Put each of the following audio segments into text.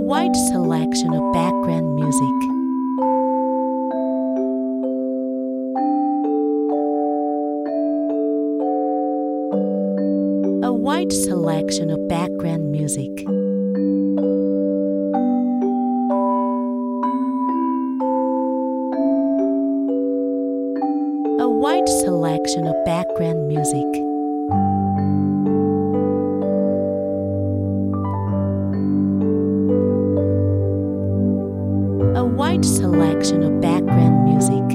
wide selection of background music. A wide selection of background music. A wide selection of background music. A wide selection of background music.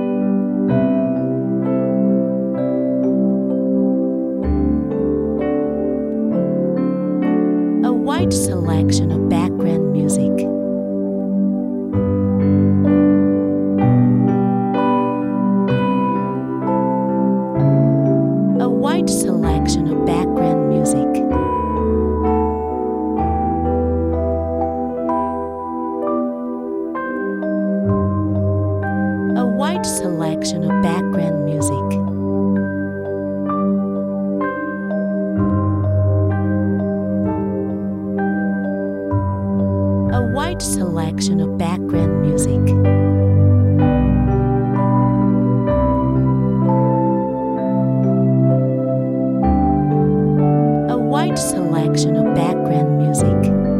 A wide selection of background music. A wide selection of background music. A wide selection of background music. A wide selection of background music. A wide selection of background music.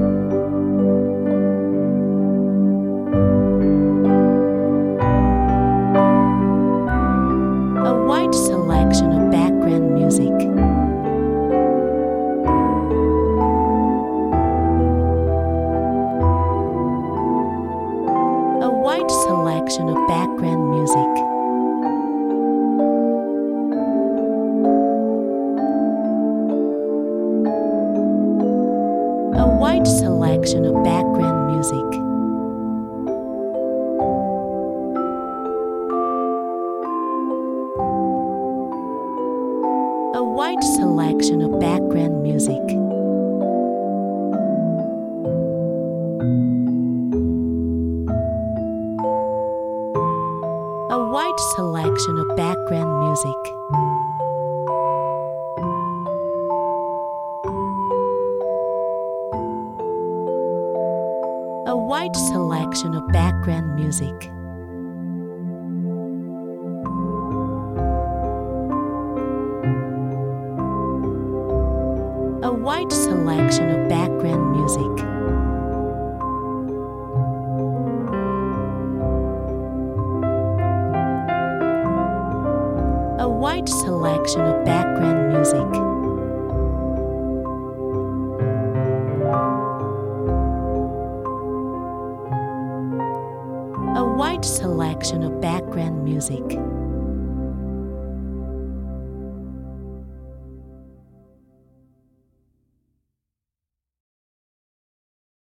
A wide selection of background music. A wide selection of background music. A wide selection of background music. A wide selection of background music. A wide selection of background music. A wide selection of background music. A wide selection of background music. A wide selection of background music. A wide selection of background music.